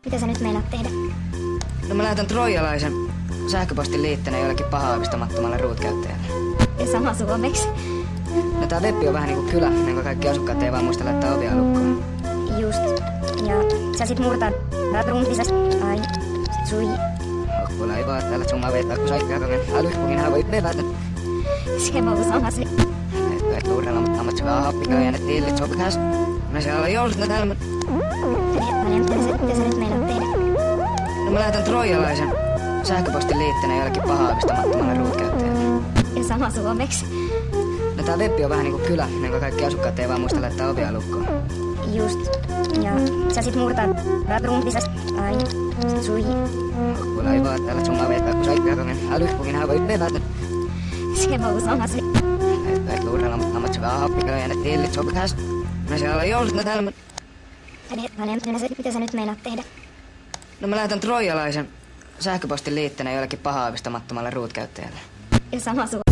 Mitä sä nyt meinaat tehdä? No mä lähetän troijalaisen sähköpostin liitteenä jollekin paha-aavistamattomalle root-käyttäjälle. Ja sama suomeksi. No tää webbi on vähän niinku kylä, jonka kaikki asukkaat ei vaan muista laittaa ovia lukkoon. Just. Ja sä sit murtaa rumplisas. Ai. Sui. Hokkuilla ei vaan täällä summaa vetää, kun saikkaa kongen älyhkukin hän voi bevätä. Skema on samasi. Et luurella, mutta ammat syvää happikaa ja ne tiilit sopikas. Mä siellä olen joulut ne täällä. Mitä sä nyt meinaat tehdä? No mä lähetän troijalaisen sähköpostin liitteenä jollekin paha-aavistamattomalle root-käyttäjälle. Ja sama suomeksi. No tää webbi on vähän niinku kylä, jonka kaikki asukkaat ei vaan muista laittaa ovia lukkoon. Just. Ja sä sit murtaa rumplisas. Ai. Sui. Hokkuilla ei vaan täällä summaa vetää, kun saikkaa kongen älyhkukin hän voi bevätä. Skema on samasi. Et luurella, mutta ammat syvää happikaa ja ne tiilit sopikas. Mä siellä olen joulut ne täällä. Mitä sä nyt meinaat tehdä? No mä lähetän troijalaisen sähköpostin liitteenä jollekin paha-aavistamattomalle root-käyttäjälle. Ja sama suomeksi.